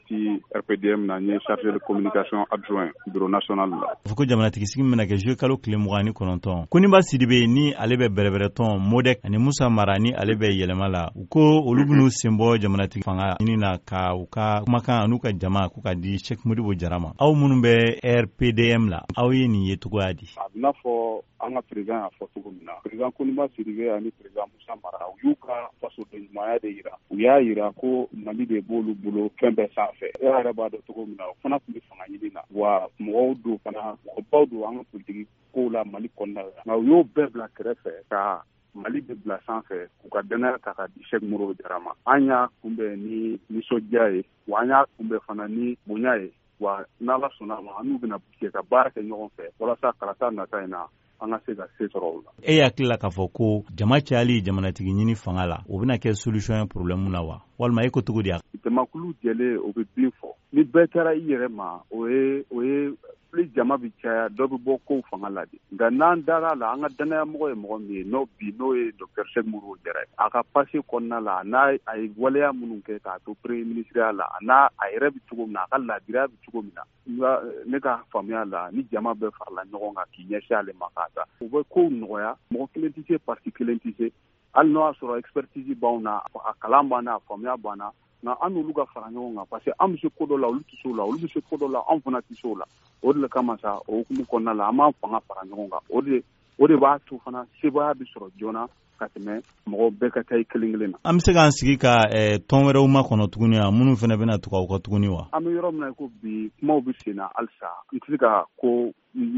parti RPDM na nye chargé de communication adjoint bureau national la. Fuko jamanatigi sigi mena ke jeu kalo kile 29 Koniba Sidibe ni ale be berebereton Modek ani Musa Marani ale be yelema la uko olubunu sembo jamanatigi fanga ni na ka uka kumakan anu ka jama ku ka di Sheikh Modibo Jarama aw munun be RPDM la aw ye ni yetugo adi abna fo anga président a fo tugo mina président Koniba Sidibe ani président Musa Mara yuka faso de maya de ira uya ira ko Mali de bolu bulo kembe sanfɛ ya raba do tugo mina fana kun fanga yini na wa mɔgɔw do fana baw do anga politique ko la Mali kɔnɔna la nka u y'o bɛɛ bila kɛrɛfɛ ka Mali bɛ bila sanfɛ k'u ka danaya ta ka di Sheikh Modibo Jarama an y'a kunbɛn ni nisɔndiya ye wa an y'a kunbɛn fana ni bonya ye wa n'Ala sɔnna ma an n'u bɛna jɛ ka baara kɛ ɲɔgɔn fɛ walasa kalata nata in na an ka se ka se sɔrɔ o la. E hakili la k'a fɔ ko jama cayali jamanatigi ɲini fanga la o bɛna kɛ solution ye problème na wa walima e ko cogo di a jamakulu jɛlen o bɛ bin fɔ ni bɛɛ kɛra i yɛrɛ ma o ye plus jama bi caya dɔ bɛ bɔ kow fanga la de nka n'an dara la an ka danayamɔgɔ ye mɔgɔ min ye n'o ye docteur Sheikh Modibo Jara ye a ka passé kɔnɔna la n'a a ye waleya minnu kɛ k'a to premier ministre la n'a a yɛrɛ bɛ cogo min na a ka laadiriya bɛ cogo min na ne ka faamuya la ni jama bɛɛ farala ɲɔgɔn kan k'i ɲɛsin ale ma k'a ta u bɛ kow nɔgɔya mɔgɔ kelen tɛ se parti kelen tɛ se hali n'o y'a sɔrɔ expertise b'anw na a kalan b'an na a faamuya b'an na nka an n'olu ka fara ɲɔgɔn kan parce que an bɛ se ko dɔ la olu tɛ se o la olu bɛ se ko dɔ la anw fana tɛ se o la o de kama sa o hukumu kɔnɔna la an b'an fanga fara ɲɔgɔn kan o de b'a to fana sebaya bɛ sɔrɔ joona ka tɛmɛ mɔgɔw bɛɛ ka taa i kelen kelen na. An bɛ se k'an sigi ka tɔn wɛrɛw ma kɔnɔ tuguni wa minnu fana bɛna tugu aw kɔ tuguni wa. An bɛ yɔrɔ min na ko bi kumaw bɛ sen na halisa n tɛ se ka ko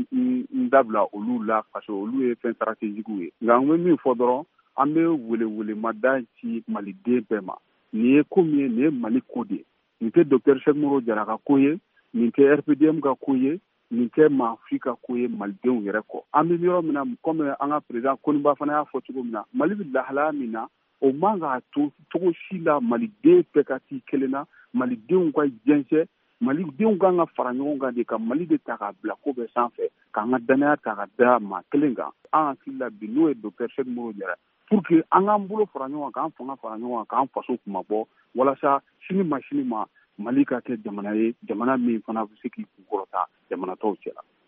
n dabila olu la parce que olu ye fɛn stratégique ye nka n bɛ min fɔ dɔrɔn an bɛ welewelemada ci maliden bɛɛ ma nin ye ko min ye nin ye Mali ko de ye nin tɛ docteur Sheikh Modibo Jara ka ko ye nin tɛ RPDM ka ko ye nin tɛ maafi ka ko ye malidenw yɛrɛ kɔ an bɛ yɔrɔ min na comme an ka président Koniba fana y'a fɔ cogo min na Mali bɛ lahalaya min na o man k'a to cogo si la maliden bɛɛ ka t'i kelen na malidenw ka jɛnsɛn malidenw kan ka fara ɲɔgɔn kan de ka Mali de ta k'a bila ko bɛɛ sanfɛ k'an ka danaya ta ka da maa kelen kan an hakili la bi n'o ye docteur Sheikh Modibo Jara pour que an k'an bolo fara ɲɔgɔn kan k'an fanga fara ɲɔgɔn kan k'an faso kuma bɔ walasa sini ma Mali ka kɛ jamana ye jamana min fana bɛ se k'i kunkɔrɔta jamana tɔw cɛla.